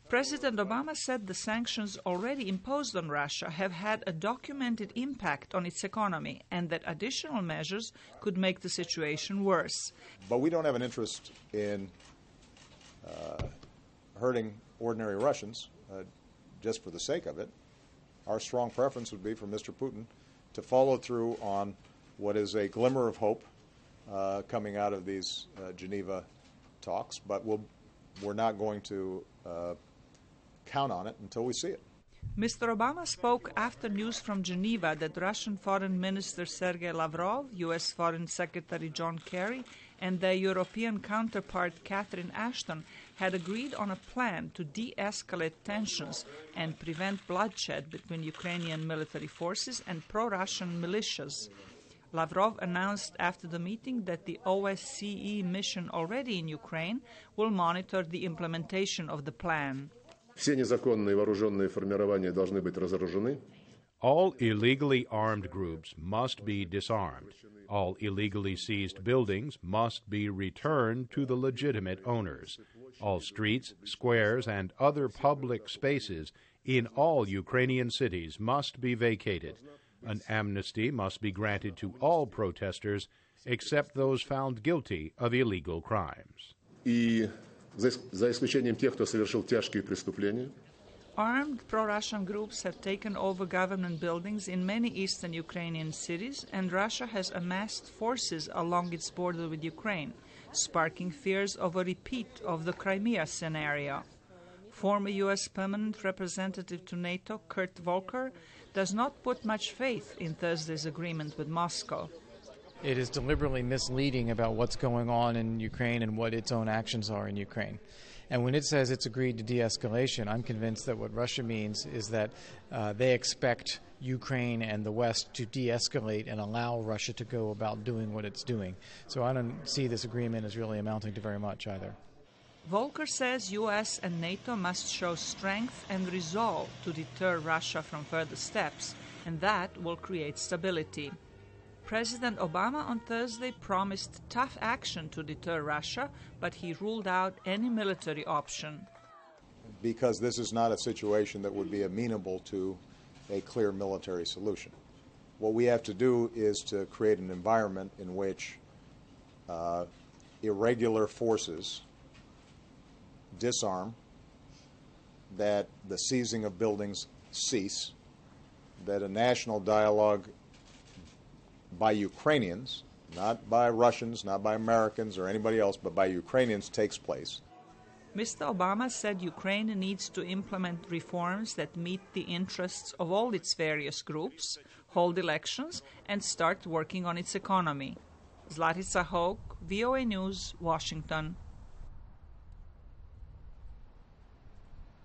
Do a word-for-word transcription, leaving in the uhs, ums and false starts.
President Obama said the sanctions already imposed on Russia have had a documented impact on its economy and that additional measures could make the situation worse. But we don't have an interest in uh, hurting ordinary Russians uh, just for the sake of it. Our strong preference would be for Mister Putin to follow through on what is a glimmer of hope uh, coming out of these uh, Geneva talks, but we'll, we're not going to uh, count on it until we see it. Mister Obama spoke after news from Geneva that Russian Foreign Minister Sergei Lavrov, U S Foreign Secretary John Kerry, and their European counterpart Catherine Ashton had agreed on a plan to de-escalate tensions and prevent bloodshed between Ukrainian military forces and pro-Russian militias. Lavrov announced after the meeting that the O S C E mission already in Ukraine will monitor the implementation of the plan. Все незаконные вооруженные формирования должны быть разоружены. All illegally armed groups must be disarmed. All illegally seized buildings must be returned to the legitimate owners. All streets, squares, and other public spaces in all Ukrainian cities must be vacated. An amnesty must be granted to all protesters except those found guilty of illegal crimes. И за исключением тех, кто совершил тяжкие преступления. Armed pro-Russian groups have taken over government buildings in many eastern Ukrainian cities, and Russia has amassed forces along its border with Ukraine, sparking fears of a repeat of the Crimea scenario. Former U S permanent representative to NATO, Kurt Volker, does not put much faith in Thursday's agreement with Moscow. It is deliberately misleading about what's going on in Ukraine and what its own actions are in Ukraine. And when it says it's agreed to de-escalation, I'm convinced that what Russia means is that uh, they expect Ukraine and the West to de-escalate and allow Russia to go about doing what it's doing. So I don't see this agreement as really amounting to very much either. Volker says U S and NATO must show strength and resolve to deter Russia from further steps, and that will create stability. President Obama on Thursday promised tough action to deter Russia, but he ruled out any military option. Because this is not a situation that would be amenable to a clear military solution. What we have to do is to create an environment in which uh, irregular forces disarm, that the seizing of buildings cease, that a national dialogue by Ukrainians, not by Russians, not by Americans or anybody else, but by Ukrainians takes place. Mister Obama said Ukraine needs to implement reforms that meet the interests of all its various groups, hold elections, and start working on its economy. Zlatica Hoke, V O A News, Washington.